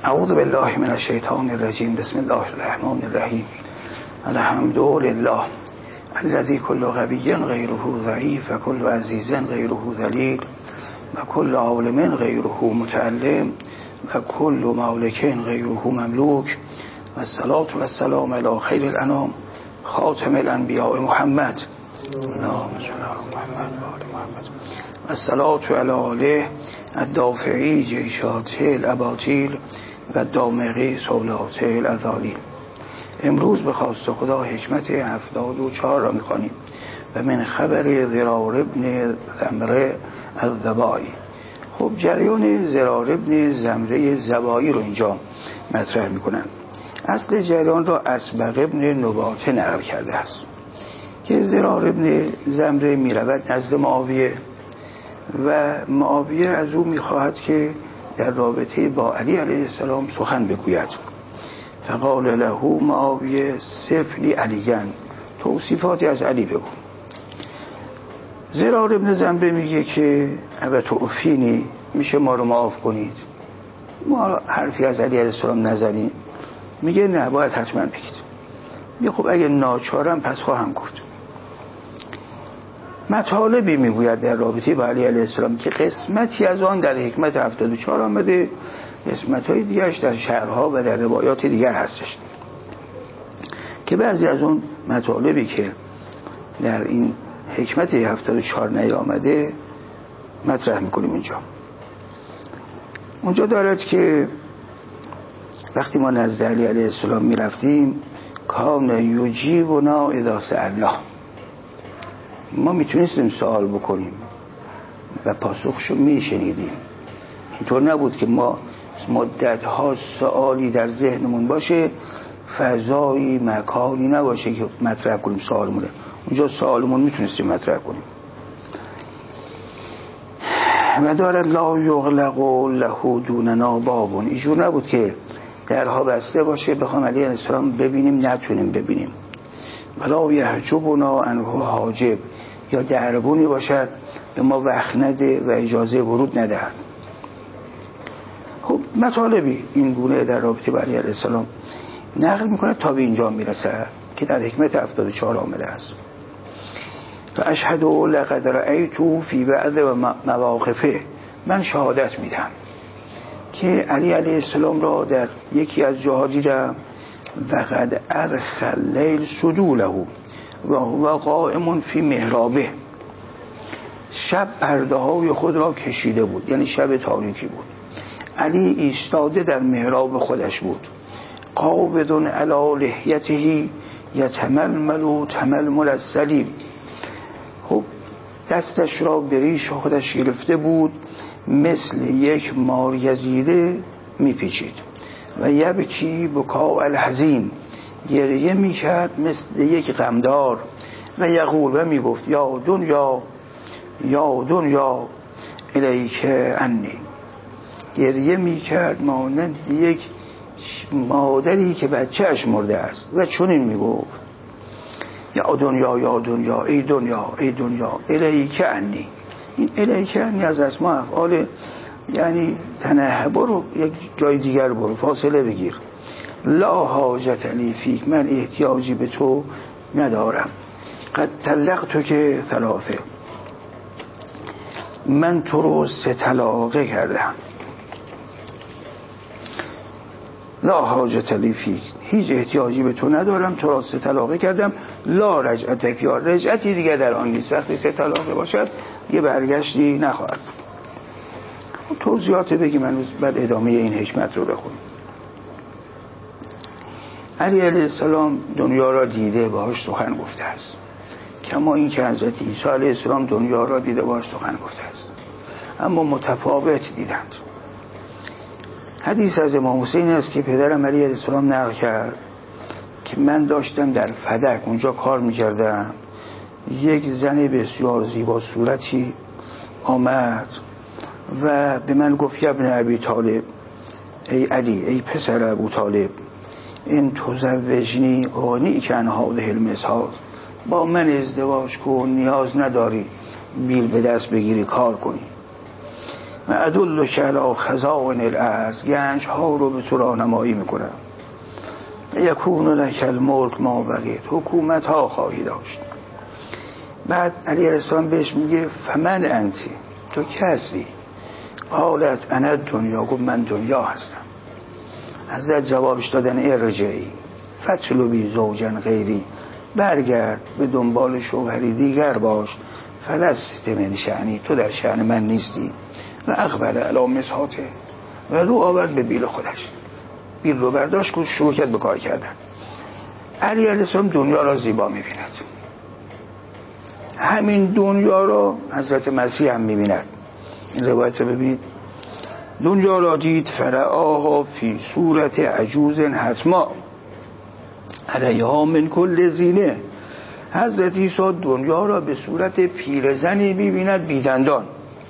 اعوذ بالله من الشیطان الرجیم. بسم الله الرحمن الرحیم. الحمد لله الذي كل غبي غيره ضعيف وكل عزيز غيره ذليل وكل عالم غيره متعلم وكل مالك غيره مملوك والصلاة والسلام على خير الأنام خاتم الأنبياء محمد اللهم صل على محمد وآل محمد والصلاة على آله الدافعی جیشات الاباطیل و دامغی سولات الازالیل. امروز به خواست خدا حکمت 74 را می‌خوانیم و من خبر زرار ابن زمره الضبایی. خب جریان زرار ابن زمره زبایی رو اینجا مطرح می‌کنند. اصل جریان را اسبق ابن نباته نقل کرده است که زرار ابن زمره می‌رود نزد معاویه و معاویه از او می‌خواهد که در رابطه با علی علیه السلام سخن بگوید. فقال له معاویه صف لی علیان، توصیفاتی از علی بگو. زرار ابن زمره میگه که ابا توفینی، میشه ما رو معاف کنید، ما حرفی از علی علیه السلام نزنیم. میگه نه، باید حتما بگید. میگه خب اگه ناچارم پس خواهم گفت. مطالبی میگوید در رابطه با علی علیه السلام که قسمتی از آن در حکمت 74 آمده، قسمت‌های دیگرش در شعرها و در روایات دیگر هستش که بعضی از اون مطالبی که در این حکمت 74 نیامده مطرح میکنیم اینجا. اونجا دارد که وقتی ما نزد علی علیه السلام میرفتیم کان یجیبنا اذا سألنا، ما میتونستیم سوال بکنیم و پاسخشو میشنیدیم. اینطور نبود که ما مدت‌ها سوالی در ذهنمون باشه، فضایی مکانی نباشه که مطرح کنیم سوالمونه. اونجا سوالمون میتونستیم مطرح کنیم. و دارد لا یغلق له دوننا باب، اینجور نبود که درها بسته باشه بخوام علی علیه السلام ببینیم نتونیم ببینیم. ولا یحجبنا عنه حاجب، یا دربونی باشد به ما وقت نده و اجازه ورود ندهد. خب مطالبی این گونه در رابطه با علی علیه السلام نقل میکنه تا به اینجا میرسه که در حکمت 74 آمده است. و اشهد لقد رأیت فی بعض مواقفه، من شهادت میدم که علی علیه السلام را در یکی از جاها دیدم و قد ارخ اللیل سدوله و هو قائم فی محرابه، شب پرده های خود را کشیده بود، یعنی شب تاریکی بود. علی ایستاده در محراب خودش بود. قابض علی لحیته یتململ تململ السلیم، خب دستش را به ریش خودش گرفته بود، مثل یک مار گزیده میپیچید. و یبکی بکاء الحزین، گریه میکرد مثل یک غمدار. و یقول، و میگفت یا دنیا یا دنیا الیک عنی، گریه میکرد مانند یک مادری که بچهش مرده است و چنین میگفت یا دنیا یا دنیا، ای دنیا ای دنیا الیک عنی. این الیک عنی از اسماء افعال، یعنی تنه، برو یک جای دیگر برو، فاصله بگیر. لا حاجت لی فیک، من احتیاجی به تو ندارم. قد طلقت که ثلاثه، من تو رو 3 طلاقه کردم. لا حاجت لی فیک، هیچ احتیاجی به تو ندارم، تو را 3 طلاقه کردم. لا رجعت فیک، رجعتی دیگه در آن نیست. وقتی 3 طلاقه باشد یه برگشتی نخواهد. توضیحات بگیم هنوز، بعد ادامه این حکمت رو بخونیم. علی علیه السلام دنیا را دیده، باهاش سخن گفته است، کما این که حضرت عیسی علیه السلام دنیا را دیده، باهاش سخن گفته است، اما متفاوت دیدند. حدیث از امام حسین است که پدرم علی علیه السلام نقل کرد که من داشتم در فدک اونجا کار میکردم، یک زن بسیار زیبا صورتی آمد و به من گفت یا ابن ابی طالب، ای علی، ای پسر ابو طالب، این تزوجنی اغنی که انها ده المساز، با من ازدواج کن، نیاز نداری بیل به دست بگیری کار کنی. و ادلک علی خزائن الارض، گنج ها رو به تو راهنمایی میکنم. یکون لک الملک ما بقیت، حکومت ها خواهی داشت. بعد علی علیه السلام بهش میگه فمن انتی، تو کسی؟ قالت انا دنیا، گفت من دنیا هستم. حضرت جوابش دادن ارجعی فطلبی زوجا غیری، برگرد به دنبال شوهری دیگر باش. فلست من شأنی، تو در شأن من نیستی. و اقبل علی مسحاته، و رو آورد به بیل خودش، بیل رو برداشت که شروع کرد به کار کردن. علی علیه السلام دنیا را زیبا میبیند. همین دنیا را حضرت مسیح هم میبیند. این روایت رو ببینید. دنیا را دید فرعاها فی صورت عجوز حتما علیها من کل زینه. حضرت عیسی دنیا را به صورت پیرزنی میبیند بیدندان،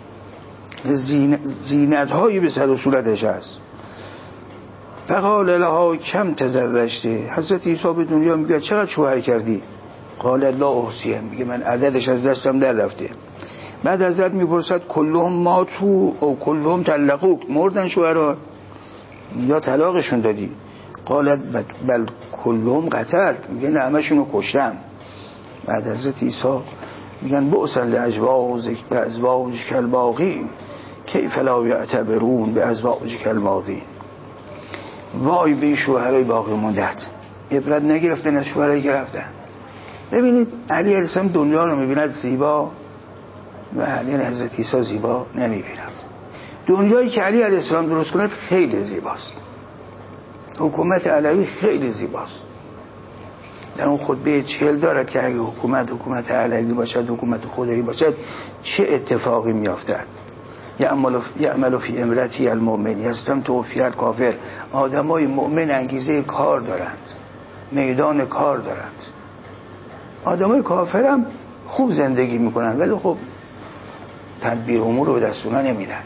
زینت هایی به سر و صورتش هست. فقال لها کم تزوجته، حضرت عیسی به دنیا میگه چقدر شوهر کردی؟ قال لا احصیه، میگه من عددش از دستم در رفته. بعد حضرت میپرسد کلهم ماتو او کلهم طلقوک، مردن شوهرها یا طلاقشون دادی؟ قالت بل کلهم قتلت، میگه نه همشونو کشتم. بعد حضرت عیسی میگن بؤس لازواجک الباقین کیف لا یعتبرون بازواجک الماضین، وای به شوهرای باقی موندت، عبرت نگرفتن از شوهرایی که رفتن. ببینید علی علیه السلام دنیا رو میبیند زیبا و علی حضرت عیسی زیبا نمیبیند. دنیایی که علی علیه السلام درست کند خیلی زیباست. حکومت علوی خیلی زیباست. در اون خطبه 40 دارد که اگه حکومت علوی باشد، حکومت خدایی باشد، چه اتفاقی میافتد. یعمل فی امرتی المؤمن یستم توفیت کافر. آدمای مؤمن انگیزه کار دارند، میدان کار دارند. آدمای کافر هم خوب زندگی میکنن ولی خب تدبیر امور رو به دست اونا نمیدن.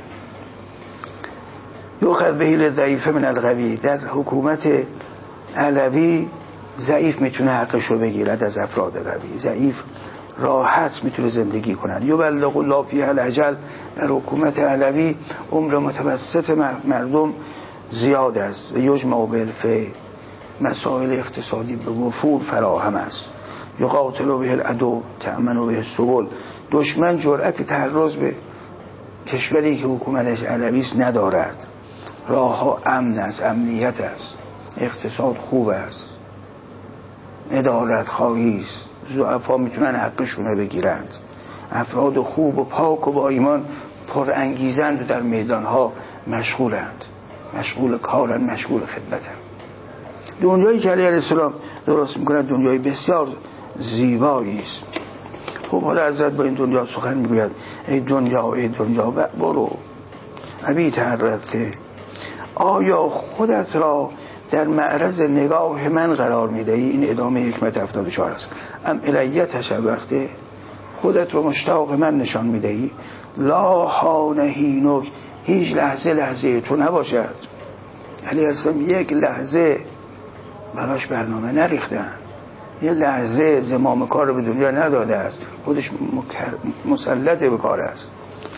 یؤخذ به الضعیف من القوی، در حکومت علوی ضعیف میتونه حقش رو بگیرد از افراد قوی. ضعیف راحت میتونه زندگی کنن. یبلغ الله فیها الاجل، در حکومت علوی عمر متوسط مردم زیاد است. و یجمع بالفعل، مسائل اقتصادی به وفور فراهم است. یقاتل به العدو تأمن به السبل، دشمن جرأت تعرض به کشوری که حکومتش علوی است ندارد. راه ها امن است، امنیت است، اقتصاد خوب است، عدالت خواهی است، ضعفا میتونن حقشون بگیرند. افراد خوب و پاک و با ایمان پر انگیزند و در میدان ها مشغولند، مشغول کارند، مشغول خدمتند. دنیایی که علیه السلام درست میکنه دنیای بسیار زیبایی است. خب حالا حضرت با این دنیا سخن میگوید ای دنیا ای دنیا برو ابی تحرته، آیا خودت را در معرض نگاه من قرار میدهی؟ این ادامه حکمت 74 است. ام الیه تشوقته، خودت رو مشتاق من نشان میدهی؟ لا حانهینک، هیچ لحظه تو نباشد. علیه السلام یک لحظه براش برنامه نریختن، یه لحظه زمام کار رو به دنیا نداده است، خودش مسلط به کار است.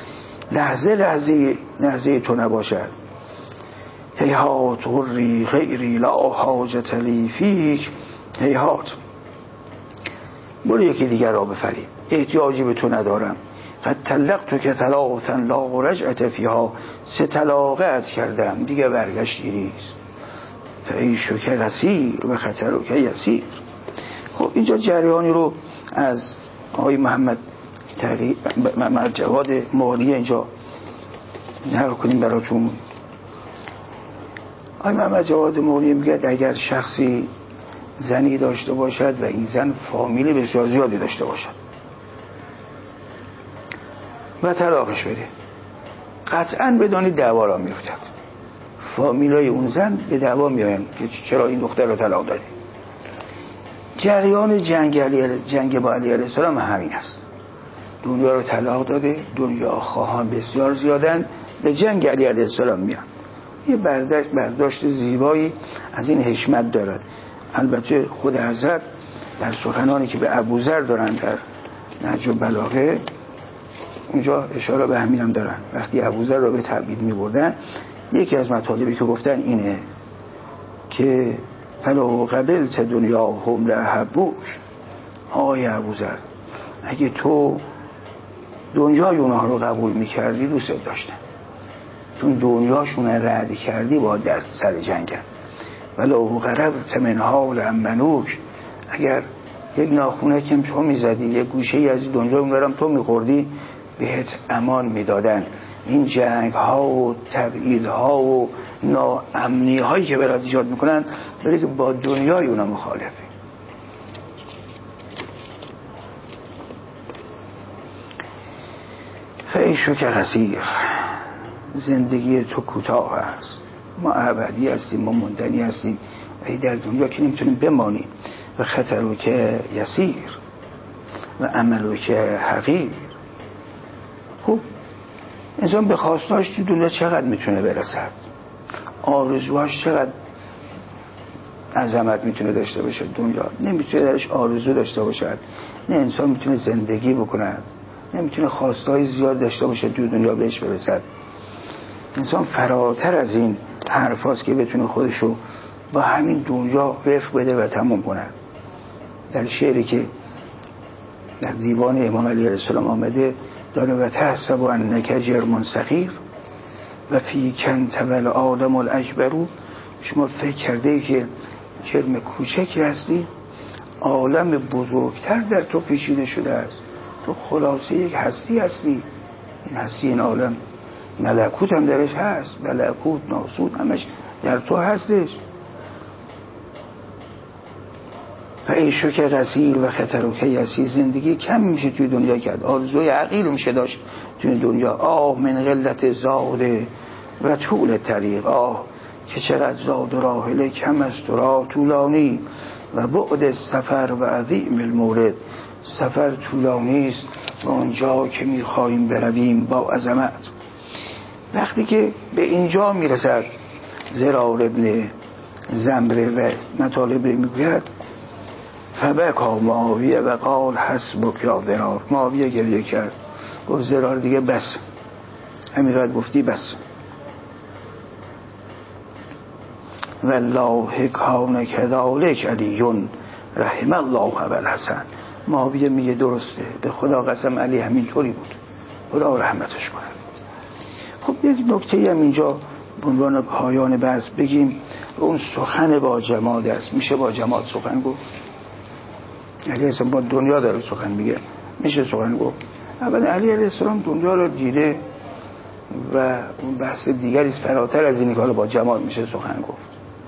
لحظه تو نباشد. هیهات غری غیری لا حاجت لی فیک، هیهات برو یکی دیگر را بفریب، احتیاجی به تو ندارم. قد طلقتک ثلاثا لا رجعة فیها، 3 طلاقت کردم دیگه برگشتی نیست. فعیشک قصیر و خطرک یسیر. خب اینجا جریانی رو از آقای محمد جواد مغنی اینجا نقل کنیم براتون. آقای محمد جواد مغنی میگه اگر شخصی زنی داشته باشد و این زن فامیل بسیار زیادی داشته باشد و طلاقش بده، قطعا بدانید دعوا را میفتد. فامیلای اون زن به دعوا میآیند که چرا این دختر رو طلاق دادی. جریان جنگ با علی علیه السلام همین است. دنیا رو طلاق داده، دنیا خواهان بسیار زیادن، به جنگ علی علیه السلام میان. یه برداشت زیبایی از این حشمت دارد. البته خود حضرت در سخنانی که به ابوذر دارن در نهج البلاغه اونجا اشاره به همین هم دارن. وقتی ابوذر را به تبعید می‌بردن، یکی از مطالبی که گفتن اینه که فلو قبلت دنیاهم لأحبوک، آقای ابوذر اگه تو دنیای اونها رو قبول میکردی دوست داشتن، چون دنیاشون رد کردی با در سر جنگن. ولو قربت منها لأمنوک، اگر یک ناخونه که تو میزدی یک گوشه ای از دنیا اونورم تو میخوردی بهت امان میدادن. این جنگ ها و تبعید ها و ناامنی هایی که برات ایجاد میکنن برای که با دنیای اونا مخالفه. فعیشو که قصیر، زندگی تو کوتاه است، ما ابدی هستیم، ما موندنی هستیم، ای در دنیا که نمیتونیم بمانیم. و خطرو که یسیر و عملو که حقیر. خب انسان به خواستاش تو دنیا چقدر میتونه برسد، آرزوهاش چقدر عظمت میتونه داشته باشه. دنیا نمیتونه درش آرزو داشته باشد، نه انسان میتونه زندگی بکند، نمیتونه خواستهای زیاد داشته باشه تو دنیا بهش برسد. انسان فراتر از این حرفاست که بتونه خودشو با همین دنیا وفق بده و تمام کند. در شعری که در دیوان امام علی علیه السلام آمده داره و تحسب انک جرم صغیر و فی کنت والعالم الاکبر، شما فکر کرده ای که جرم کوچکی هستی، عالم بزرگتر در تو پیچیده شده است. تو خلاصه یک هستی هستی، این هستی این عالم ملکوت هم درش هست، ملکوت ناسوت همش در تو هستش. فعیشو که قصیر و خطرو که یسیر، زندگی کم میشه توی دنیا کرد، آرزوی عقیل میشه داشت توی دنیا. آه من قلت زاده و طول طریق، آه که چقدر زاد و راحله کم است و راه طولانی، و بعد سفر و عظیم المورد، سفر طولانی است و اونجا که میخواییم برویم با عظمت. وقتی که به اینجا میرسد زرار ابن زمره و مطالب میگوید فبکا معاویه و قال حسبک یا زرار، معاویه گریه کرد گفت زرار دیگه بس، همینقدر گفتی بس. والله کان کذالک علیون رحم الله ابوالحسن، معاویه میگه درسته، به خدا قسم علی همینطوری بود، خدا رحمتش کنه. خب یک نکته هم اینجا به عنوان پایان بحث بگیم، اون سخن با جماد است. میشه با جماد سخن گفت؟ علی السلام با دنیا داره سخن میگه، میشه سخن گفت؟ اول علی علیه السلام دنیا رو دیده و اون بحث دیگری فراتر از اینی که با جماد میشه سخن گفت.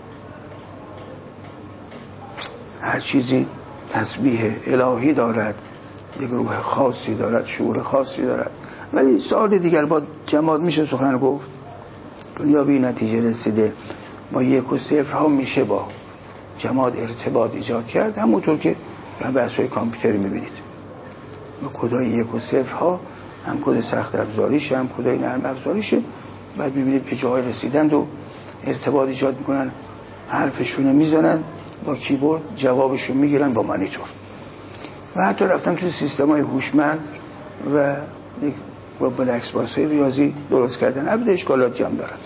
هر چیزی تسبیح الهی دارد، یک روح خاصی دارد، شعور خاصی دارد، ولی سوال دیگر با جماد میشه سخن گفت؟ دنیا به نتیجه رسیده با یک و صفر ها میشه با جماد ارتباط ایجاد کرد، همونطور که در بحث‌های کامپیوتری میبینید با کدای یک و صفر ها، هم کد سخت افزاریشه هم کدای نرم افزاریشه، بعد میبینید به جای رسیدند و ارتباط ایجاد میکنن، حرفشونو میزنن با کیبورد، جوابشون میگیرن با مانیتور، و حتی رفتن توی سیستم‌های هوشمند و با بلکس باس‌های ریاضی درست کردن. البته اشکالاتی هم دارد.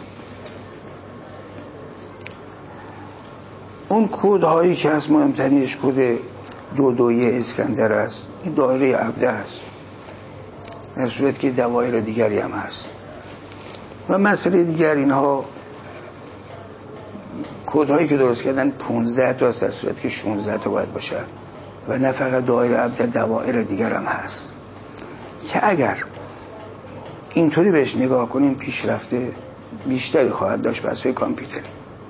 اون کدهایی که از مهمترینش کد 22 اسکندر است، این دایره عبده است، در صورت که دوایر دیگری هم هست. و مسئله دیگر اینها کدهایی که درست کردن 15 تا است، در صورت که 16 تا باید باشه، و نه فقط دایره عبده، دوایر دیگر هم هست که اگر اینطوری بهش نگاه کنیم پیشرفته بیشتری خواهد داشت بحث‌های کامپیوتری.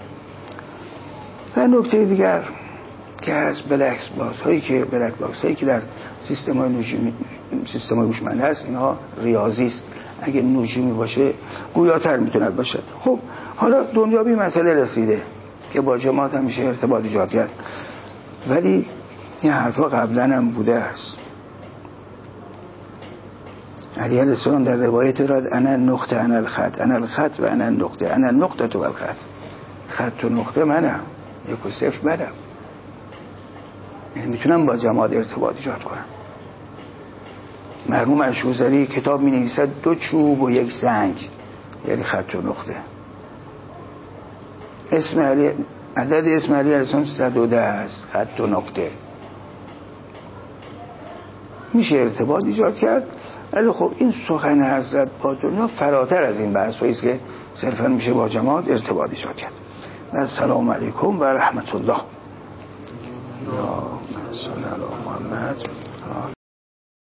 و نکته دیگر که هست بلک باکس هایی که در سیستم‌های هوشمند هست، اینها ریاضی است، اگه نجومی باشه گویاتر میتونه باشد. خب حالا دنیا به مسئله رسیده که با جماعت هم میشه ارتباط ایجاد کرد، ولی این حرفا قبلا هم بوده است. علی علیه السلام در روایت دارد انا النقطه انا الخط، انا الخط و انا النقطه، انا النقطه و الخط، خط و نقطه منم، یک و صفر منم، یعنی میتونم با جماعت ارتباط ایجاد کنم. مرحوم اشوذری کتاب می نویسد 2 چوب و 1 زنگ، یعنی خط و نقطه. عدد اسم علی علیه السلام 110 است، خط و نقطه. میشه ارتباط ایجاد کرد. ولی خب این سخن حضرت با دنیا فراتر از این بحثایی است که صرفا میشه با جماعت ارتباط ایجاد کرد. السلام علیکم و رحمت الله. یا صلی علی محمد.